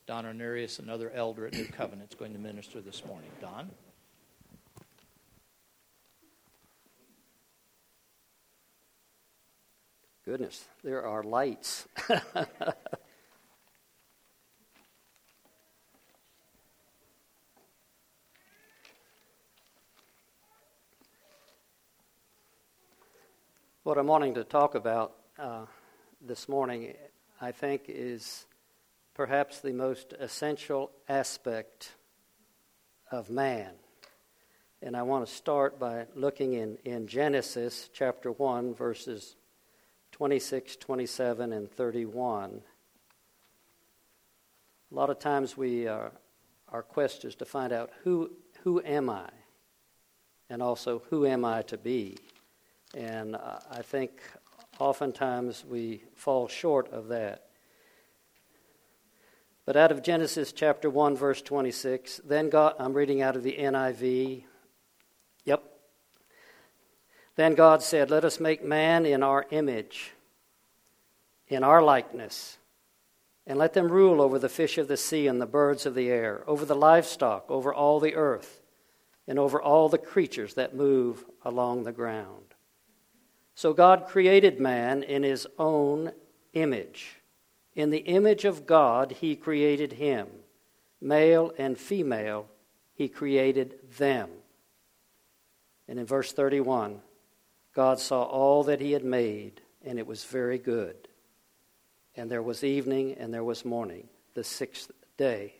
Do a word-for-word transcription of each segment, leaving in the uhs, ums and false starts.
Don Ornerius, another elder at New Covenant, is going to minister this morning. Don? Goodness, there are lights. What I'm wanting to talk about uh, this morning, I think, is perhaps the most essential aspect of man. And I want to start by looking in, in Genesis chapter one, verses twenty-six, twenty-seven, and thirty-one. A lot of times we uh, our quest is to find out who who am I, and also who am I to be. And uh, I think oftentimes we fall short of that. But out of Genesis chapter one, verse twenty-six, then God, I'm reading out of the N I V. Yep. Then God said, "Let us make man in our image, in our likeness, and let them rule over the fish of the sea and the birds of the air, over the livestock, over all the earth, and over all the creatures that move along the ground." So God created man in his own image. In the image of God, he created him. Male and female, he created them. And in verse thirty-one, God saw all that he had made, and it was very good. And there was evening, and there was morning, the sixth day.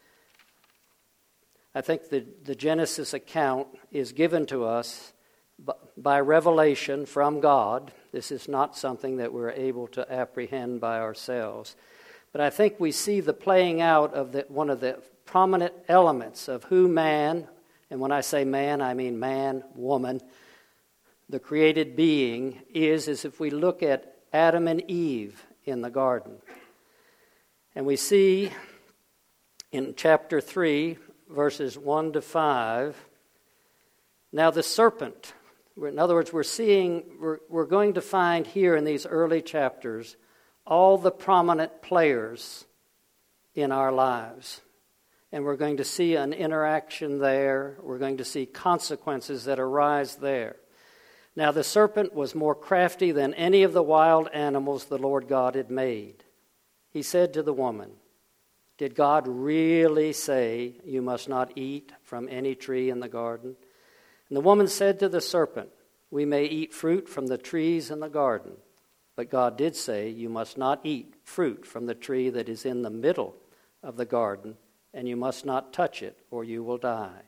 I think the, the Genesis account is given to us by revelation from God. This is not something that we're able to apprehend by ourselves. But I think we see the playing out of the, one of the prominent elements of who man, and when I say man, I mean man, woman, the created being is, is if we look at Adam and Eve in the garden. And we see in chapter three, verses one to five, now the serpent. In other words, we're seeing, we're, we're going to find here in these early chapters all the prominent players in our lives. And we're going to see an interaction there. We're going to see consequences that arise there. Now the serpent was more crafty than any of the wild animals the Lord God had made. He said to the woman, "Did God really say you must not eat from any tree in the garden?" And the woman said to the serpent, "We may eat fruit from the trees in the garden, but God did say you must not eat fruit from the tree that is in the middle of the garden, and you must not touch it, or you will die."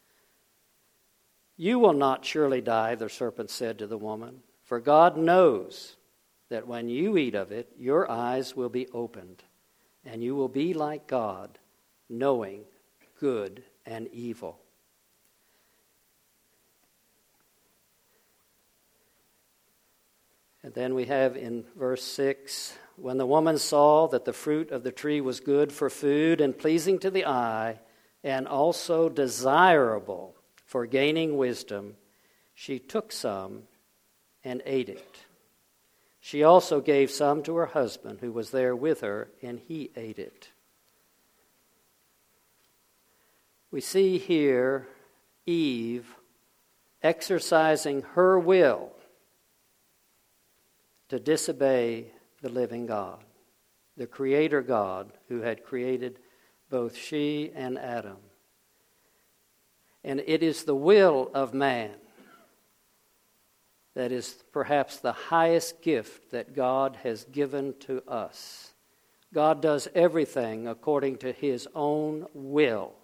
"You will not surely die," the serpent said to the woman, "for God knows that when you eat of it, your eyes will be opened, and you will be like God, knowing good and evil." And then we have in verse six, "When the woman saw that the fruit of the tree was good for food and pleasing to the eye, and also desirable for gaining wisdom, she took some and ate it. She also gave some to her husband who was there with her, and he ate it." We see here Eve exercising her will to disobey the living God, the Creator God who had created both she and Adam. And it is the will of man that is perhaps the highest gift that God has given to us. God does everything according to his own will.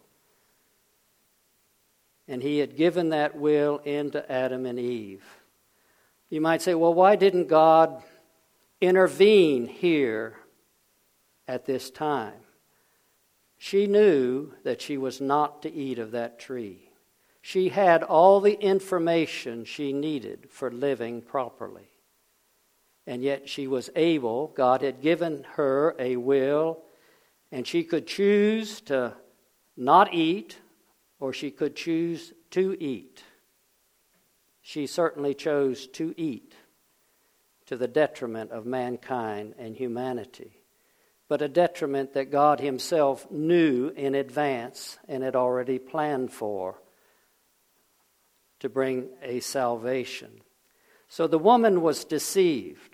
And he had given that will into Adam and Eve. You might say, well, why didn't God intervene here at this time? She knew that she was not to eat of that tree. She had all the information she needed for living properly. And yet she was able, God had given her a will, and she could choose to not eat, or she could choose to eat. She certainly chose to eat, to the detriment of mankind and humanity. but a detriment that God himself knew in advance and had already planned for to bring a salvation. So the woman was deceived.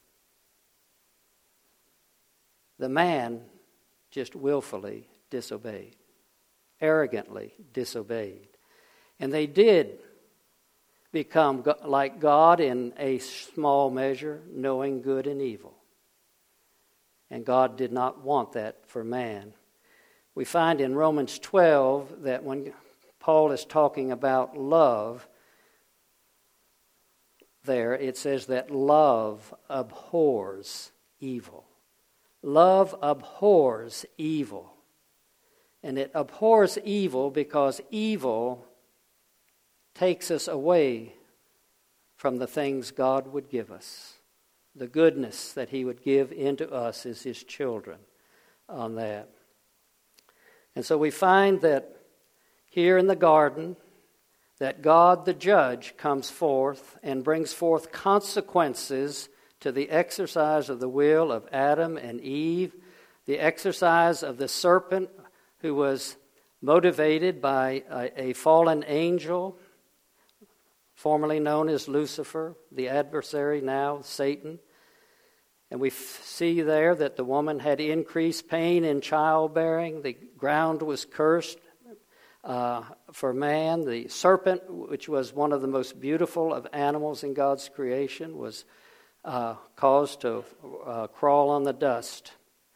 The man just willfully disobeyed, arrogantly disobeyed. And they did become like God in a small measure, knowing good and evil. And God did not want that for man. We find in Romans twelve that when Paul is talking about love, there it says that love abhors evil. Love abhors evil. And it abhors evil because evil takes us away from the things God would give us. The goodness that he would give into us as his children on that. And so we find that here in the garden, that God the judge comes forth and brings forth consequences to the exercise of the will of Adam and Eve, the exercise of the serpent who was motivated by a, a fallen angel, formerly known as Lucifer, the adversary, now Satan. And we f- see there that the woman had increased pain in childbearing. The ground was cursed uh, for man. The serpent, which was one of the most beautiful of animals in God's creation, was uh, caused to uh, crawl on the dust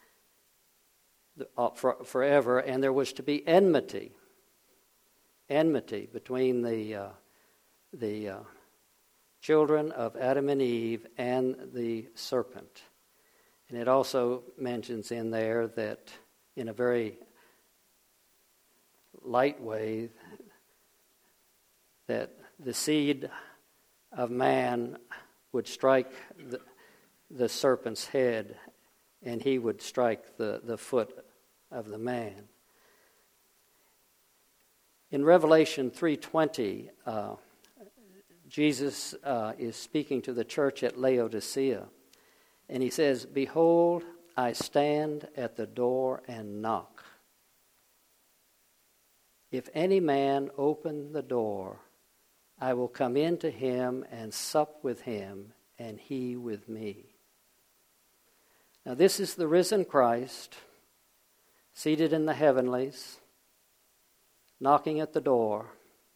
uh, for, forever. And there was to be enmity, enmity between the uh, the uh, children of Adam and Eve and the serpent. And it also mentions in there that in a very light way that the seed of man would strike the, the serpent's head and he would strike the, the foot of the man. In Revelation three twenty, uh, Jesus uh, is speaking to the church at Laodicea, and he says, "Behold, I stand at the door and knock. If any man open the door, I will come in to him and sup with him, and he with me." Now this is the risen Christ, seated in the heavenlies, knocking at the door.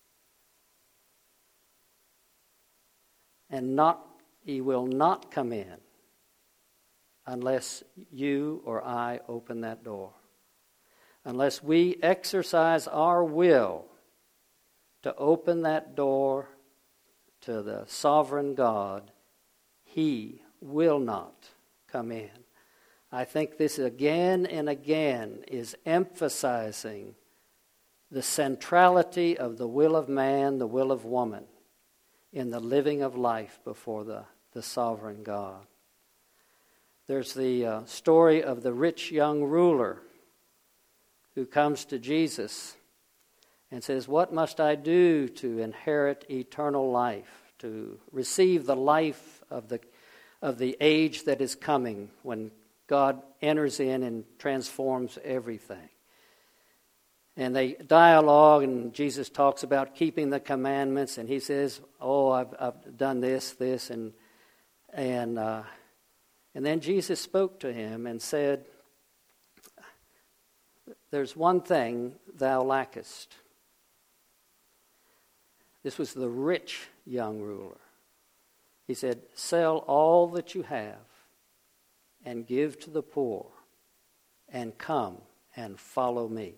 And not, he will not come in unless you or I open that door. Unless we exercise our will to open that door to the sovereign God, he will not come in. I think this again and again is emphasizing the centrality of the will of man, the will of woman, in the living of life before the, the sovereign God. There's the uh, story of the rich young ruler who comes to Jesus and says, "What must I do to inherit eternal life, to receive the life of the of the age that is coming when God enters in and transforms everything?" And they dialogue, and Jesus talks about keeping the commandments, and he says, "Oh, I've, I've done this, this," and and uh, and then Jesus spoke to him and said, "There's one thing thou lackest." This was the rich young ruler. He said, "Sell all that you have and give to the poor, and come and follow me."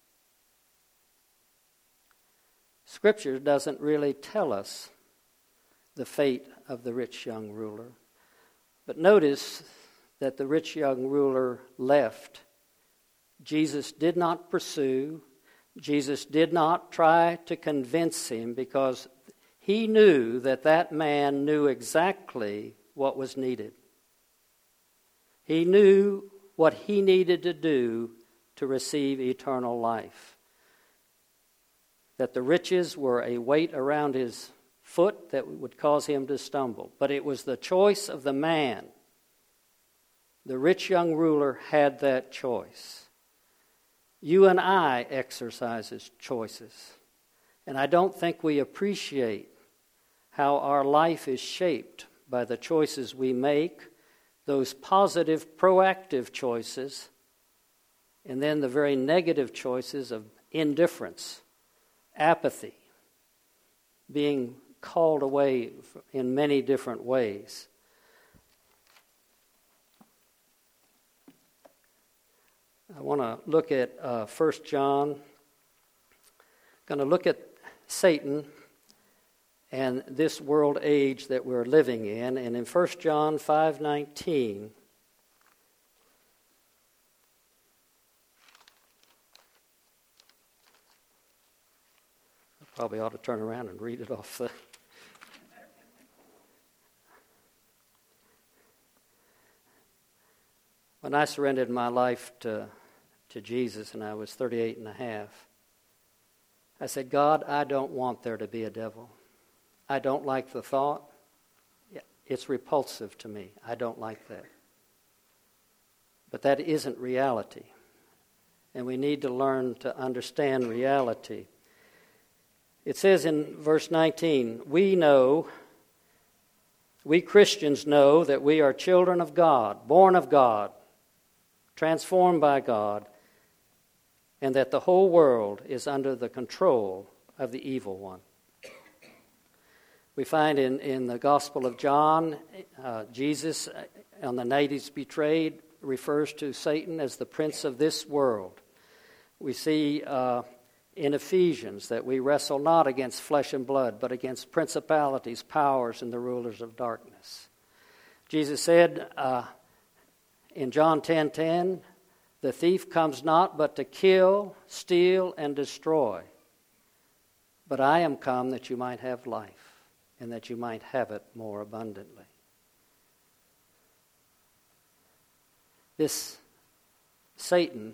Scripture doesn't really tell us the fate of the rich young ruler. But notice that the rich young ruler left. Jesus did not pursue. Jesus did not try to convince him, because he knew that that man knew exactly what was needed. He knew what he needed to do to receive eternal life. That the riches were a weight around his foot that would cause him to stumble. But it was the choice of the man, The rich young ruler had that choice. You and I exercise his choices. And I don't think we appreciate how our life is shaped by the choices we make, those positive, proactive choices, and then the very negative choices of indifference, apathy, being called away in many different ways. I want to look at uh, First John. I'm going to look at Satan and this world age that we're living in. And in First John five nineteen, I probably ought to turn around and read it off the... When I surrendered my life to, to Jesus and I was thirty-eight and a half, I said, God, I don't want there to be a devil. I don't like the thought. It's repulsive to me. I don't like that. But that isn't reality. And we need to learn to understand reality. It says in verse nineteen, we know, we Christians know that we are children of God, born of God, transformed by God, and that the whole world is under the control of the evil one. We find in, in the Gospel of John, uh, Jesus, on the night he's betrayed, refers to Satan as the prince of this world. We see uh, in Ephesians that we wrestle not against flesh and blood, but against principalities, powers, and the rulers of darkness. Jesus said uh, in John ten ten, the thief comes not but to kill, steal, and destroy. But I am come that you might have life, and that you might have it more abundantly. This Satan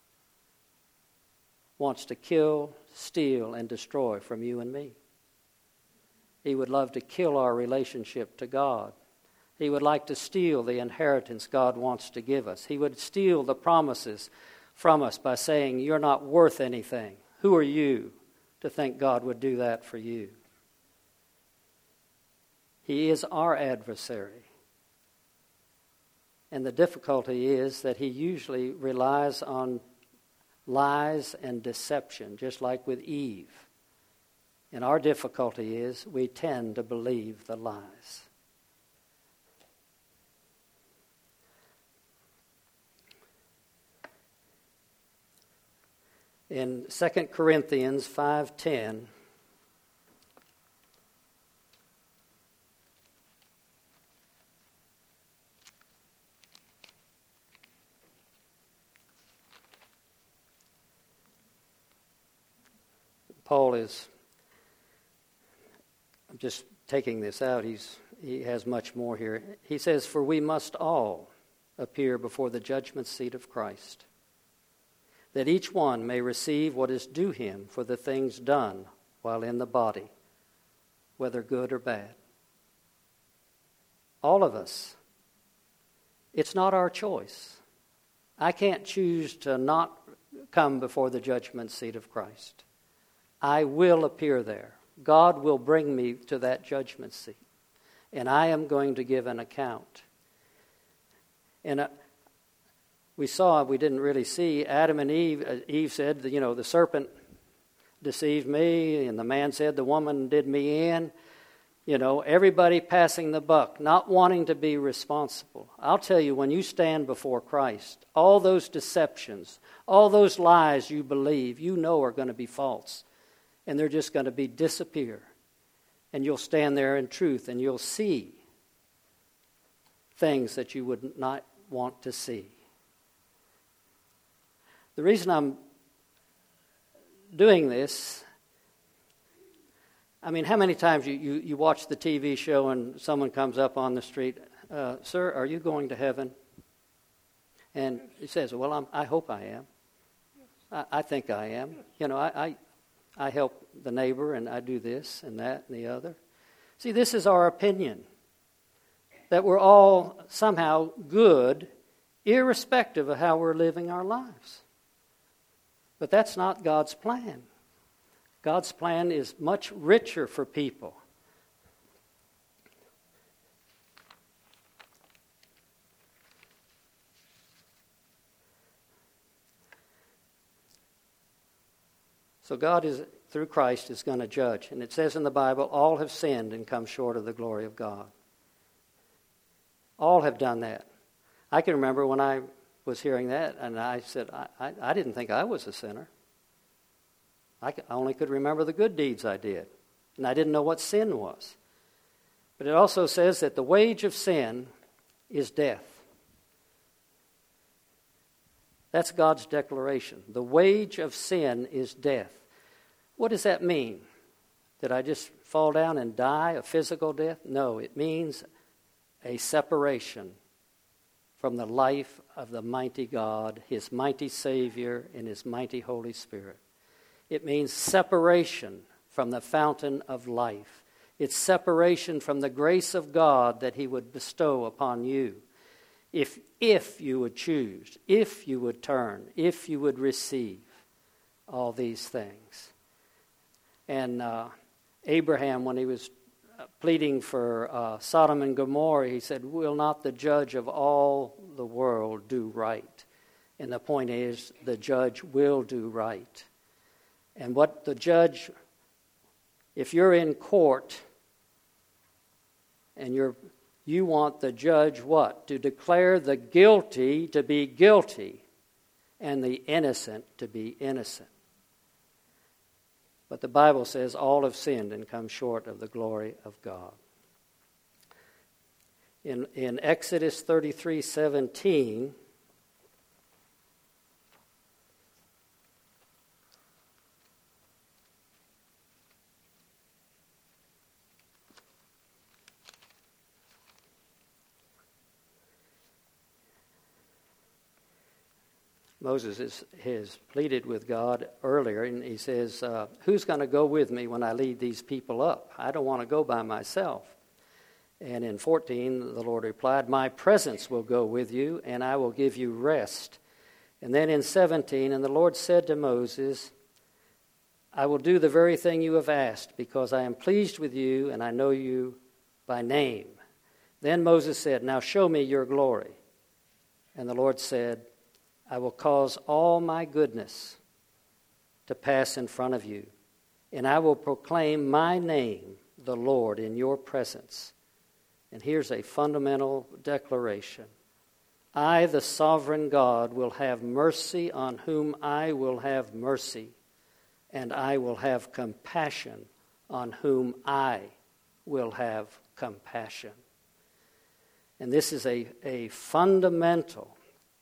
wants to kill, steal, and destroy from you and me. He would love to kill our relationship to God. He would like to steal the inheritance God wants to give us. He would steal the promises from us by saying, you're not worth anything. Who are you to think God would do that for you? He is our adversary. And the difficulty is that he usually relies on lies and deception, just like with Eve. And our difficulty is we tend to believe the lies. In Second Corinthians five ten, Paul is, I'm just taking this out, he's he has much more here. He says, for we must all appear before the judgment seat of Christ, that each one may receive what is due him for the things done while in the body, whether good or bad. All of us. It's not our choice. I can't choose to not come before the judgment seat of Christ. I will appear there. God will bring me to that judgment seat, and I am going to give an account. And uh, we saw, we didn't really see, Adam and Eve, uh, Eve said, you know, the serpent deceived me, and the man said, the woman did me in. You know, everybody passing the buck, not wanting to be responsible. I'll tell you, when you stand before Christ, all those deceptions, all those lies you believe, you know are going to be false. And they're just going to be disappear. And you'll stand there in truth, and you'll see things that you would not want to see. The reason I'm doing this, I mean, how many times you, you, you watch the T V show and someone comes up on the street, uh, sir, are you going to heaven? And he says, well, I'm, I hope I am. I, I think I am. You know, I, I, I help the neighbor and I do this and that and the other. See, this is our opinion, that we're all somehow good irrespective of how we're living our lives. But that's not God's plan. God's plan is much richer for people. So God is, through Christ, is going to judge. And it says in the Bible, all have sinned and come short of the glory of God. All have done that. I can remember when I was hearing that, and I said, I, I, I didn't think I was a sinner. I, could, I only could remember the good deeds I did, and I didn't know what sin was. But it also says that the wage of sin is death. That's God's declaration. The wage of sin is death. What does that mean? Did I just fall down and die a physical death? No, it means a separation from the life of the mighty God, His mighty Savior, and His mighty Holy Spirit. It means separation from the fountain of life. It's separation from the grace of God that He would bestow upon you. If, if you would choose, if you would turn, if you would receive all these things. And uh, Abraham, when he was pleading for uh, Sodom and Gomorrah, he said, will not the judge of all the world do right? And the point is, the judge will do right. And what the judge, if you're in court and you're you want the judge what? To declare the guilty to be guilty and the innocent to be innocent. But the Bible says all have sinned and come short of the glory of God. In, in Exodus thirty-three seventeen, Moses has, has pleaded with God earlier, and he says, uh, who's going to go with me when I lead these people up? I don't want to go by myself. And in fourteen, the Lord replied, my presence will go with you, and I will give you rest. And then in seventeen, and the Lord said to Moses, I will do the very thing you have asked, because I am pleased with you, and I know you by name. Then Moses said, now show me your glory. And the Lord said, I will cause all my goodness to pass in front of you, and I will proclaim my name, the Lord, in your presence. And here's a fundamental declaration. I, the sovereign God, will have mercy on whom I will have mercy, and I will have compassion on whom I will have compassion. And this is a, a fundamental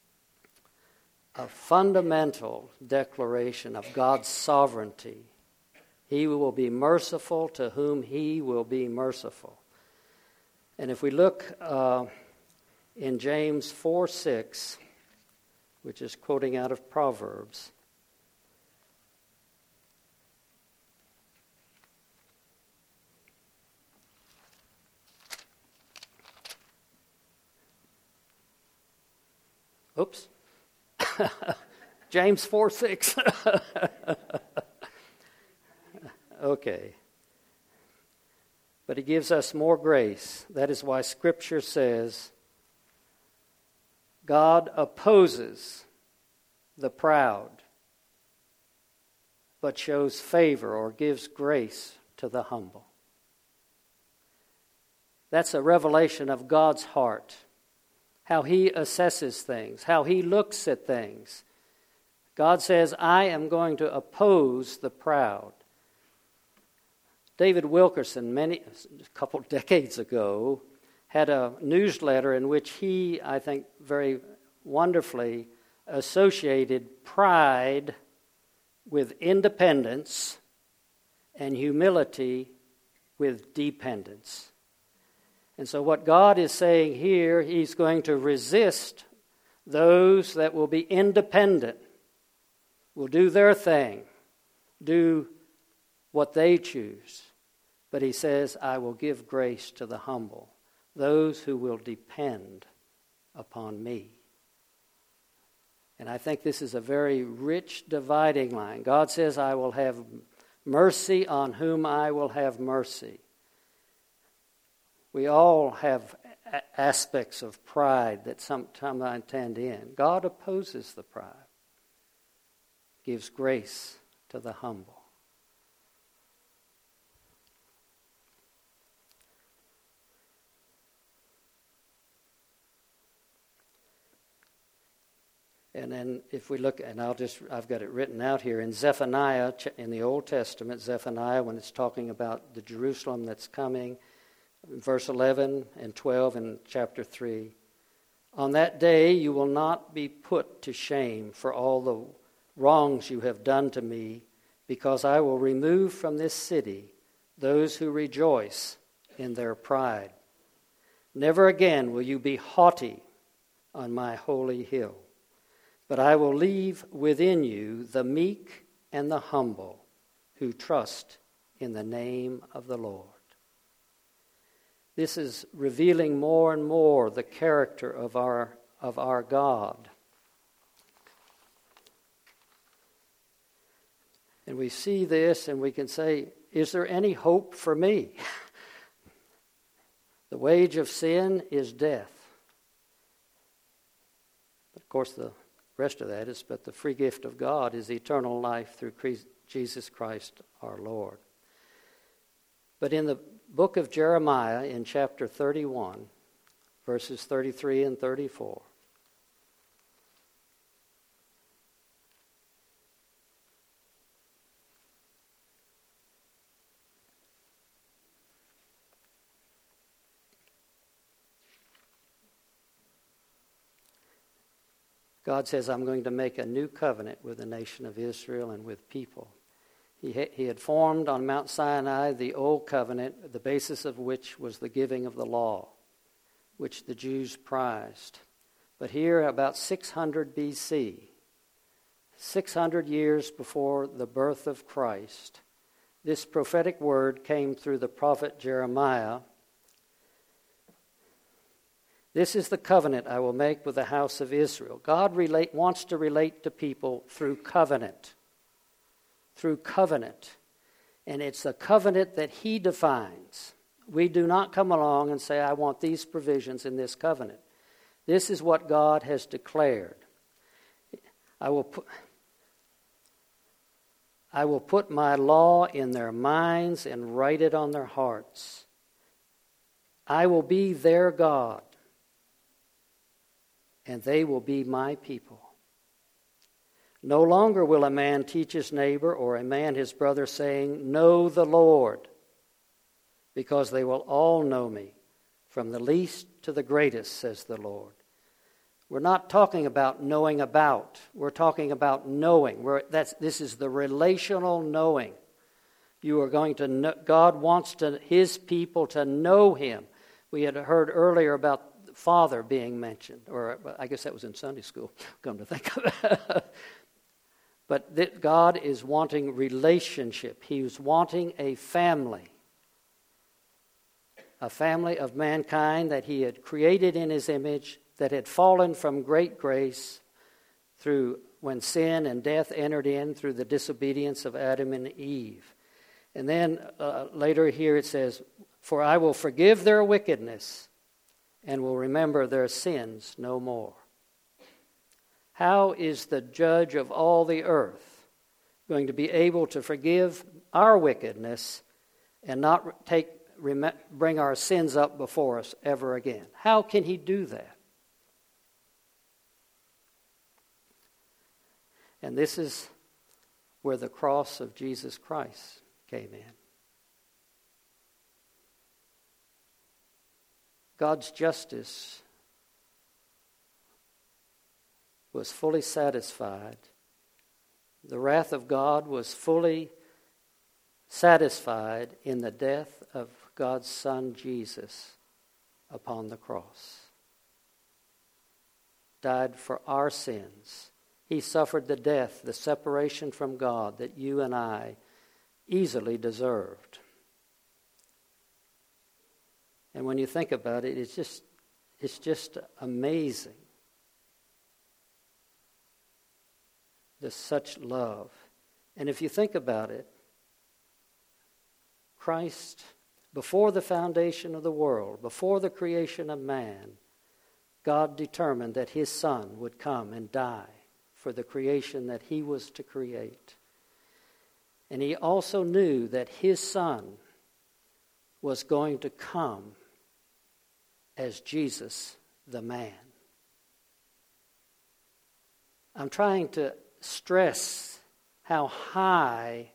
A fundamental declaration of God's sovereignty. He will be merciful to whom He will be merciful. And if we look uh, in James four six, which is quoting out of Proverbs, oops. James four six. Okay. But He gives us more grace. That is why Scripture says, God opposes the proud, but shows favor or gives grace to the humble. That's a revelation of God's heart. How He assesses things, how He looks at things. God says, I am going to oppose the proud. David Wilkerson, many a couple decades ago, had a newsletter in which he, I think, very wonderfully associated pride with independence and humility with dependence. And so what God is saying here, He's going to resist those that will be independent, will do their thing, do what they choose. But He says, I will give grace to the humble, those who will depend upon me. And I think this is a very rich dividing line. God says, I will have mercy on whom I will have mercy. We all have a- aspects of pride that sometimes I tend in. God opposes the pride, gives grace to the humble. And then if we look, and I'll just, I've got it written out here in Zephaniah, in the Old Testament, Zephaniah, when it's talking about the Jerusalem that's coming, verse eleven and twelve in chapter three. On that day you will not be put to shame for all the wrongs you have done to me, because I will remove from this city those who rejoice in their pride. Never again will you be haughty on my holy hill. But I will leave within you the meek and the humble who trust in the name of the Lord. This is revealing more and more the character of our, of our God. And we see this and we can say, is there any hope for me? The wage of sin is death. But of course, the rest of that is, but the free gift of God is eternal life through Jesus Christ our Lord. But in the book of Jeremiah, in chapter thirty-one, verses thirty-three and thirty-four, God says, I'm going to make a new covenant with the nation of Israel and with people. He, ha- he had formed on Mount Sinai the old covenant, the basis of which was the giving of the law, which the Jews prized. But here, about six hundred B C, six hundred years before the birth of Christ, this prophetic word came through the prophet Jeremiah. This is the covenant I will make with the house of Israel. God relate, wants to relate to people through covenant. Through covenant. And it's a covenant that he defines. We do not come along and say, I want these provisions in this covenant. This is what God has declared. I will put, I will put my law in their minds and write it on their hearts. I will be their God, and they will be my people. No longer will a man teach his neighbor or a man his brother, saying, know the Lord, because they will all know me, from the least to the greatest, says the Lord. We're not talking about knowing about. We're talking about knowing. We're, that's, this is the relational knowing. You are going to know, God wants to, his people to know him. We had heard earlier about Father being mentioned, or I guess that was in Sunday school, come to think of it. But that God is wanting relationship. He's wanting a family. A family of mankind that he had created in his image, that had fallen from great grace through when sin and death entered in through the disobedience of Adam and Eve. And then uh, later here it says, for I will forgive their wickedness and will remember their sins no more. How is the judge of all the earth going to be able to forgive our wickedness and not take rem- bring our sins up before us ever again? How can he do that? And this is where the cross of Jesus Christ came in. God's justice was fully satisfied. The wrath of God was fully satisfied in the death of God's Son Jesus upon the cross. Died for our sins. He suffered the death, the separation from God that you and I easily deserved. And when you think about it, it's just, it's just amazing There's such love. And if you think about it, Christ, before the foundation of the world, before the creation of man, God determined that his Son would come and die for the creation that he was to create. And he also knew that his Son was going to come as Jesus, the man. I'm trying to stress how high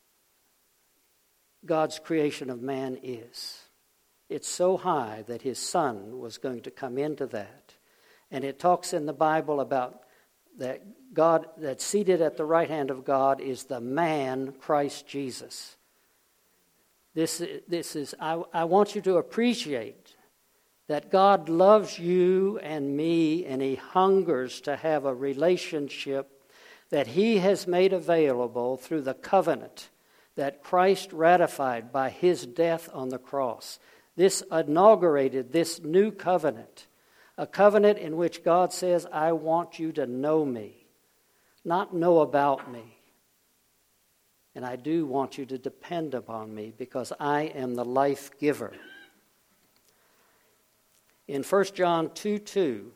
God's creation of man is. It's so high that his Son was going to come into that. And it talks in the Bible about that God that's seated at the right hand of God is the man Christ Jesus. This, this is, I, I want you to appreciate that God loves you and me, and he hungers to have a relationship that he has made available through the covenant that Christ ratified by his death on the cross. This inaugurated this new covenant, a covenant in which God says, I want you to know me, not know about me. And I do want you to depend upon me because I am the life giver. In First John two two,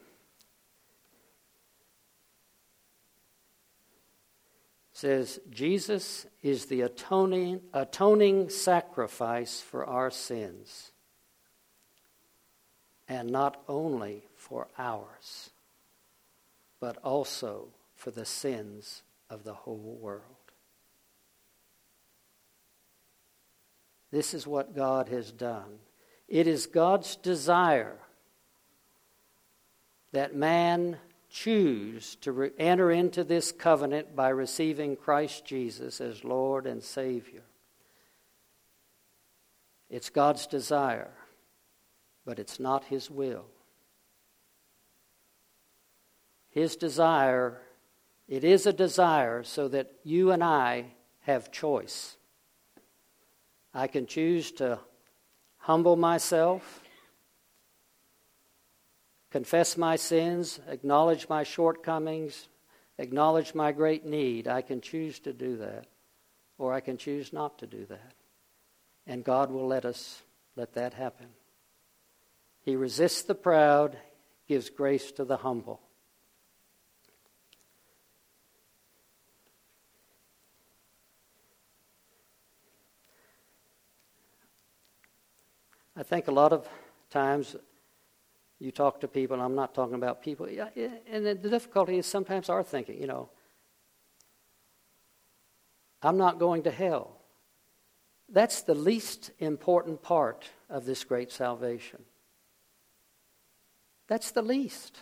says, Jesus is the atoning, atoning sacrifice for our sins, and not only for ours, but also for the sins of the whole world. This is what God has done. It is God's desire that man choose to re- enter into this covenant by receiving Christ Jesus as Lord and Savior. It's God's desire, but it's not his will. His desire, it is a desire so that you and I have choice. I can choose to humble myself, confess my sins, acknowledge my shortcomings, acknowledge my great need. I can choose to do that, or I can choose not to do that. And God will let us let that happen. He resists the proud, gives grace to the humble. I think a lot of times you talk to people, and I'm not talking about people, and the difficulty is sometimes our thinking, you know, I'm not going to hell. That's the least important part of this great salvation. That's the least.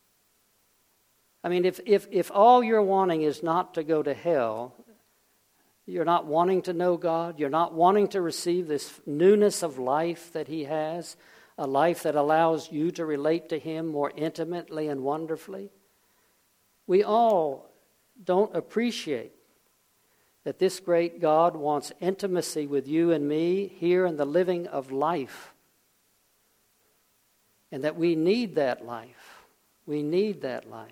I mean, if, if, if all you're wanting is not to go to hell, you're not wanting to know God, you're not wanting to receive this newness of life that he has, a life that allows you to relate to him more intimately and wonderfully. We all don't appreciate that this great God wants intimacy with you and me here in the living of life. And that we need that life. We need that life.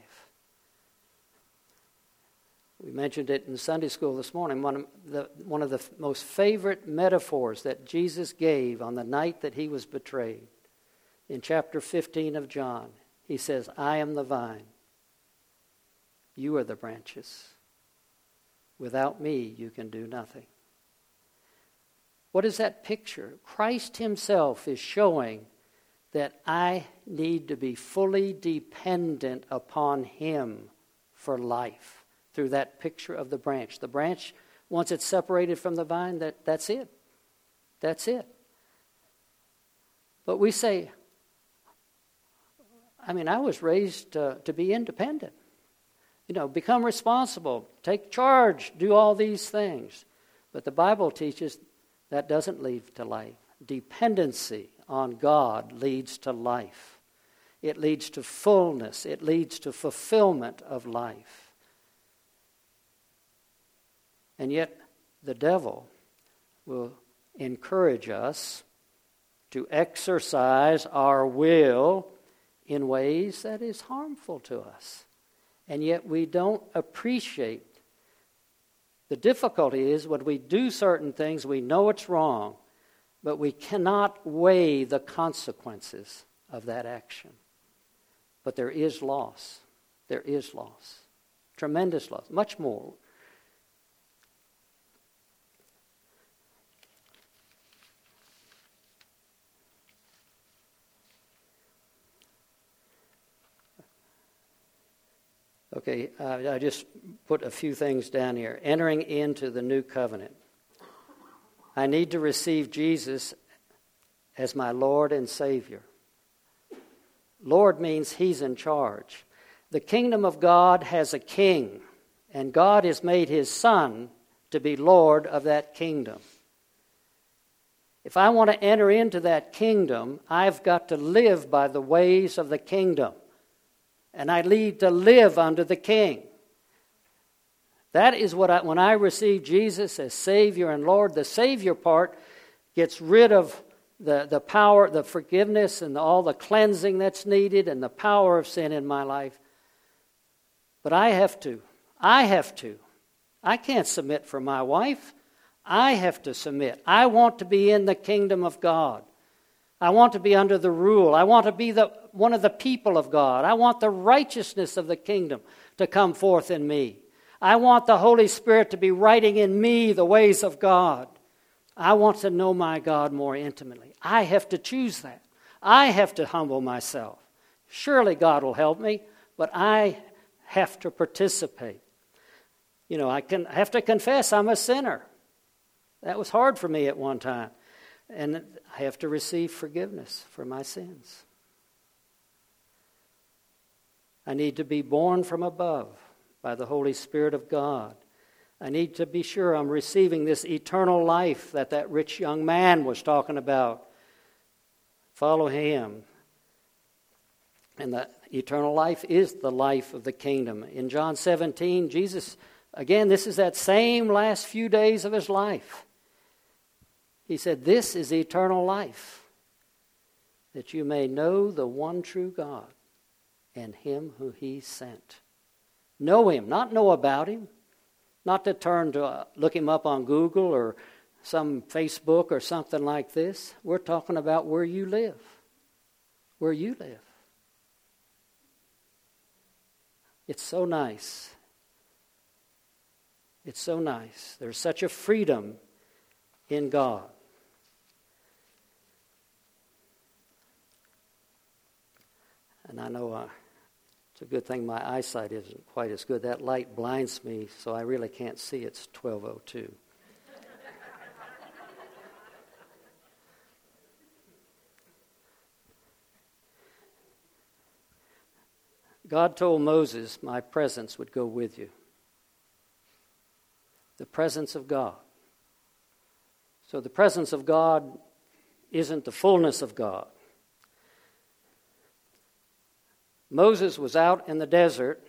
We mentioned it in Sunday school this morning. One of the, one of the most favorite metaphors that Jesus gave on the night that he was betrayed. In chapter fifteen of John, he says, I am the vine. You are the branches. Without me, you can do nothing. What is that picture? Christ himself is showing that I need to be fully dependent upon him for life through that picture of the branch. The branch, once it's separated from the vine, that, that's it. That's it. But we say, I mean, I was raised uh, to be independent. You know, become responsible, take charge, do all these things. But the Bible teaches that doesn't lead to life. Dependency on God leads to life. It leads to fullness. It leads to fulfillment of life. And yet, the devil will encourage us to exercise our will in ways that is harmful to us. and yet we don't appreciate. The difficulty is when we do certain things, we know it's wrong, but we cannot weigh the consequences of that action. But there is loss. There is loss. Tremendous loss. Much more. Okay, uh, I just put a few things down here. Entering into the new covenant. I need to receive Jesus as my Lord and Savior. Lord means He's in charge. The kingdom of God has a king, and God has made His Son to be Lord of that kingdom. If I want to enter into that kingdom, I've got to live by the ways of the kingdom. And I need to live under the King. That is what I, when I receive Jesus as Savior and Lord, the Savior part gets rid of the, the power, the forgiveness, and all the cleansing that's needed, and the power of sin in my life. But I have to. I have to. I can't submit for my wife. I have to submit. I want to be in the kingdom of God. I want to be under the rule. I want to be the one of the people of God. I want the righteousness of the kingdom to come forth in me. I want the Holy Spirit to be writing in me the ways of God. I want to know my God more intimately. I have to choose that. I have to humble myself. Surely God will help me, but I have to participate. You know, I can have to confess I'm a sinner. That was hard for me at one time. And I have to receive forgiveness for my sins. I need to be born from above by the Holy Spirit of God. I need to be sure I'm receiving this eternal life that that rich young man was talking about. Follow Him. And the eternal life is the life of the kingdom. In John seventeen, Jesus, again, this is that same last few days of His life. He said, this is eternal life, that you may know the one true God and Him who He sent. Know Him, not know about Him, not to turn to uh, look Him up on Google or some Facebook or something like this. We're talking about where you live, where you live. It's so nice. It's so nice. There's such a freedom in God. And I know uh, it's a good thing my eyesight isn't quite as good. That light blinds me, so I really can't see. It's twelve oh two. God told Moses, my presence would go with you. The presence of God. So the presence of God isn't the fullness of God. Moses was out in the desert,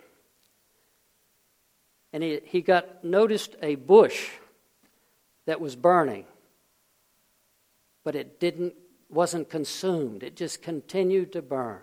and he, he got noticed a bush that was burning, but it didn't wasn't consumed. It just continued to burn.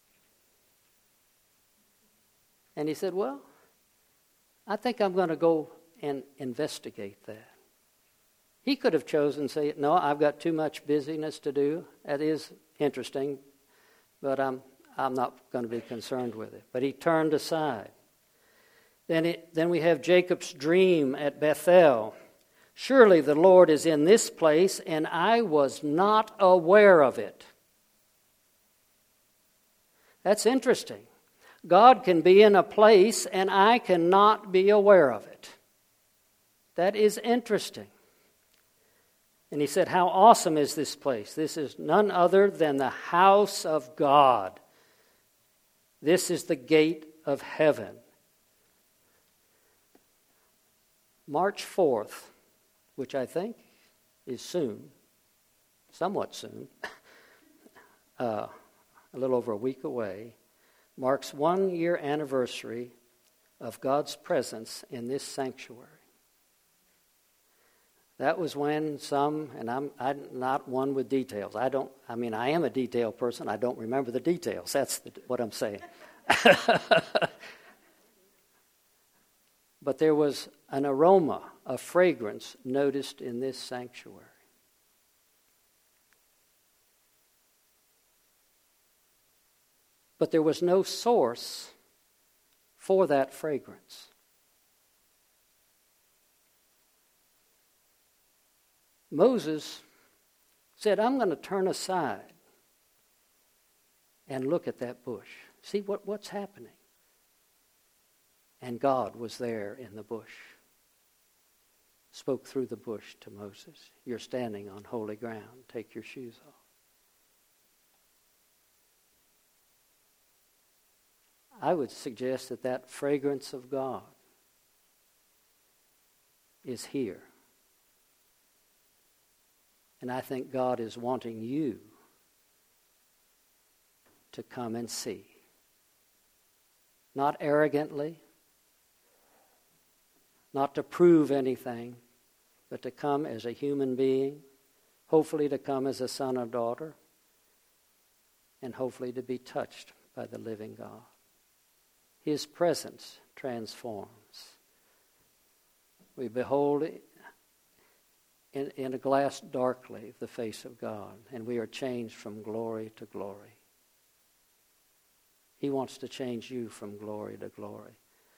And he said, well, I think I'm going to go and investigate that. He could have chosen to say, no, I've got too much busyness to do. That is interesting, but I'm I'm not going to be concerned with it. But he turned aside. Then, it, then we have Jacob's dream at Bethel. Surely the Lord is in this place, and I was not aware of it. That's interesting. God can be in a place, and I cannot be aware of it. That is interesting. And he said, how awesome is this place? This is none other than the house of God. This is the gate of heaven. March fourth, which I think is soon, somewhat soon, uh, a little over a week away, marks one year anniversary of God's presence in this sanctuary. That was when some, and I'm, I'm not one with details. I don't, I mean, I am a detail person. I don't remember the details. That's the, what I'm saying. but there was an aroma, a fragrance noticed in this sanctuary. But there was no source for that fragrance. Moses said, I'm going to turn aside and look at that bush. See what, what's happening. And God was there in the bush. Spoke through the bush to Moses. You're standing on holy ground. Take your shoes off. I would suggest that that fragrance of God is here. And I think God is wanting you to come and see. Not arrogantly, not to prove anything, but to come as a human being, hopefully to come as a son or daughter, and hopefully to be touched by the living God. His presence transforms. We behold in, in a glass darkly the face of God, and we are changed from glory to glory. He wants to change you from glory to glory.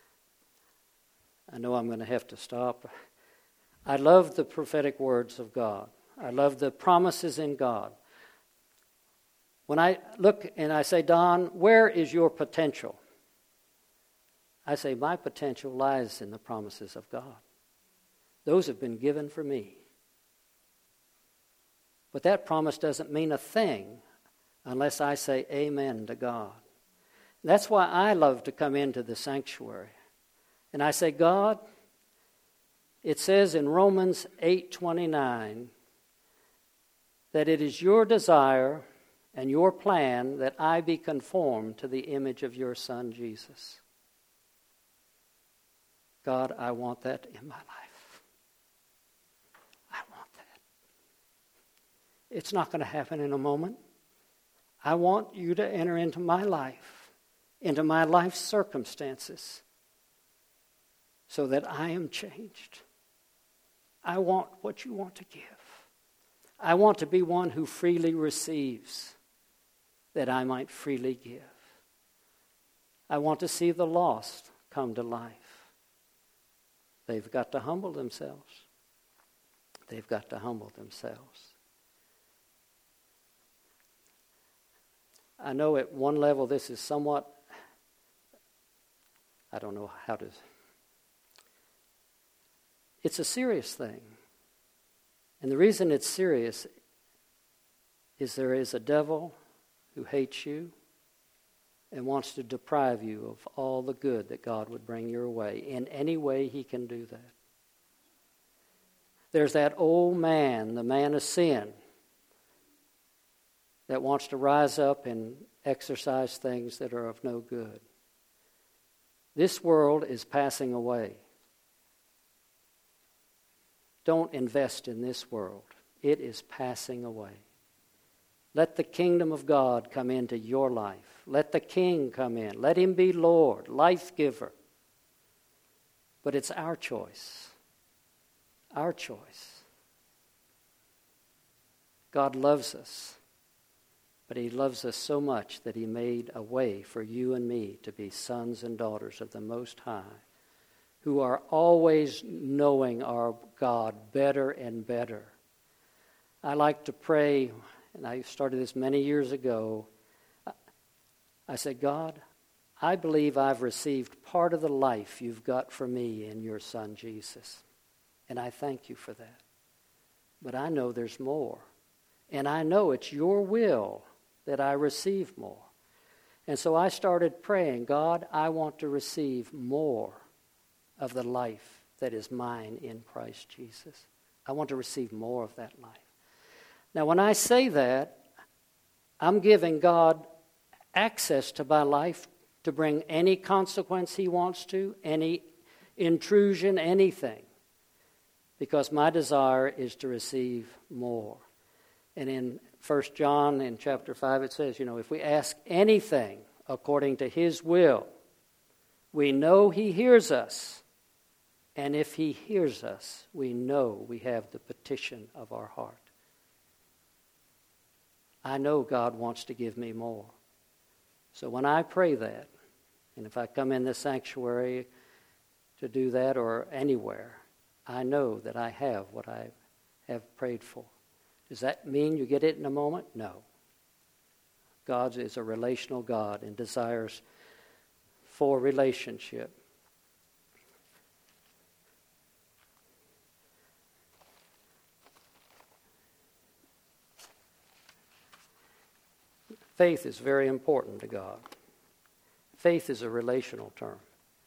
I know I'm going to have to stop. I love the prophetic words of God. I love the promises in God. When I look and I say, Don, where is your potential? I say, my potential lies in the promises of God. Those have been given for me. But that promise doesn't mean a thing unless I say amen to God. And that's why I love to come into the sanctuary. And I say, God, it says in Romans eight twenty-nine that it is your desire and your plan that I be conformed to the image of your Son, Jesus. God, I want that in my life. I want that. It's not going to happen in a moment. I want you to enter into my life, into my life's circumstances, so that I am changed. I want what you want to give. I want to be one who freely receives, that I might freely give. I want to see the lost come to life. They've got to humble themselves. They've got to humble themselves. I know at one level this is somewhat, I don't know how to, it's a serious thing. And the reason it's serious is there is a devil who hates you and wants to deprive you of all the good that God would bring your way. In any way he can do that. There's that old man, the man of sin, that wants to rise up and exercise things that are of no good. This world is passing away. Don't invest in this world. It is passing away. Let the kingdom of God come into your life. Let the King come in. Let him be Lord, life giver. But it's our choice. Our choice. God loves us. But he loves us so much that he made a way for you and me to be sons and daughters of the Most High, who are always knowing our God better and better. I like to pray, and I started this many years ago. I said, God, I believe I've received part of the life you've got for me in your Son, Jesus. And I thank you for that. But I know there's more. And I know it's your will that I receive more. And so I started praying, God, I want to receive more of the life that is mine in Christ Jesus. I want to receive more of that life. Now, when I say that, I'm giving God access to my life to bring any consequence he wants to, any intrusion, anything. Because my desire is to receive more. And in First John in chapter five it says, you know, if we ask anything according to his will, we know he hears us And if he hears us, we know we have the petition of our heart. I know God wants to give me more. So when I pray that, and if I come in this sanctuary to do that or anywhere, I know that I have what I have prayed for. Does that mean you get it in a moment? No. God is a relational God and desires for relationship. Faith is very important to God. Faith is a relational term.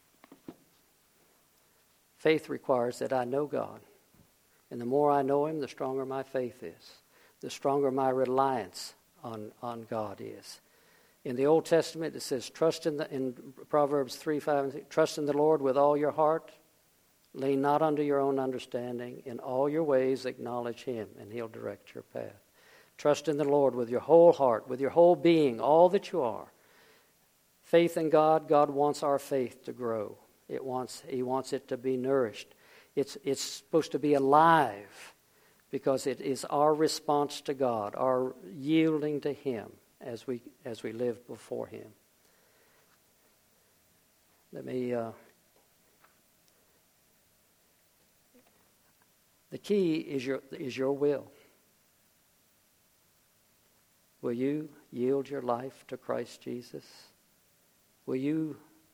Faith requires that I know God. And the more I know him, the stronger my faith is. The stronger my reliance on, on God is. In the Old Testament, it says, trust in the in Proverbs three, five, and six, trust in the Lord with all your heart. Lean not unto your own understanding. In all your ways acknowledge him, and he'll direct your path. Trust in the Lord with your whole heart, with your whole being, all that you are. Faith in God, God wants our faith to grow. It wants, he wants it to be nourished. It's, it's supposed to be alive because it is our response to God, our yielding to him as we, as we live before him. Let me... Uh, the key is your, is your will. Will you yield your life to Christ Jesus? Will you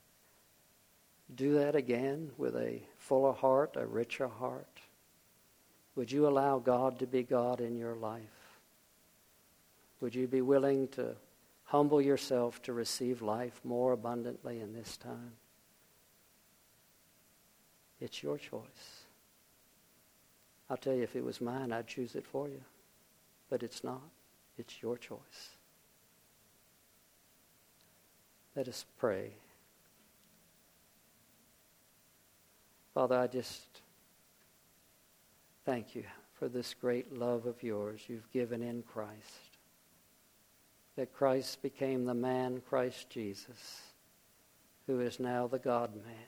do that again with a fuller heart, a richer heart? Would you allow God to be God in your life? Would you be willing to humble yourself to receive life more abundantly in this time? It's your choice. I'll tell you, if it was mine, I'd choose it for you. But it's not. It's your choice. Let us pray. Father, I just thank you for this great love of yours you've given in Christ. That Christ became the man, Christ Jesus, who is now the God-man.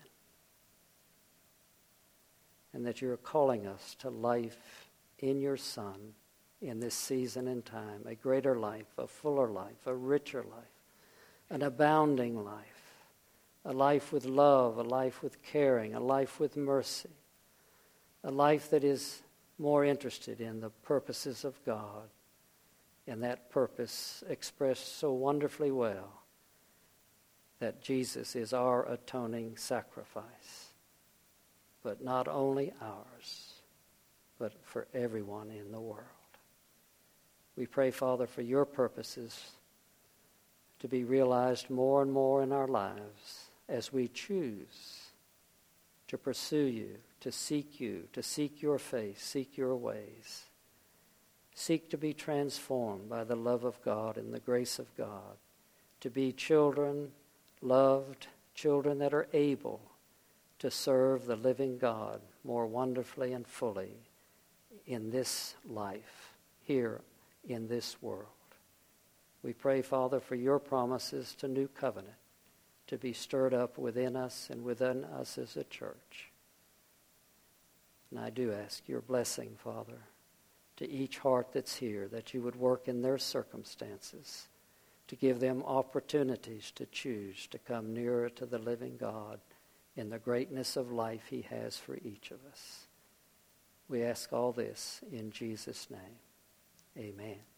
And that you're calling us to life in your Son in this season and time, a greater life, a fuller life, a richer life, an abounding life, a life with love, a life with caring, a life with mercy, a life that is more interested in the purposes of God, and that purpose expressed so wonderfully well that Jesus is our atoning sacrifice, but not only ours, but for everyone in the world. We pray, Father, for your purposes to be realized more and more in our lives as we choose to pursue you, to seek you, to seek your face, seek your ways. Seek to be transformed by the love of God and the grace of God, to be children, loved children that are able to serve the living God more wonderfully and fully in this life, here in this world. We pray, Father, for your promises to New Covenant to be stirred up within us and within us as a church. And I do ask your blessing, Father, to each heart that's here, that you would work in their circumstances to give them opportunities to choose to come nearer to the living God in the greatness of life he has for each of us. We ask all this in Jesus' name. Amen.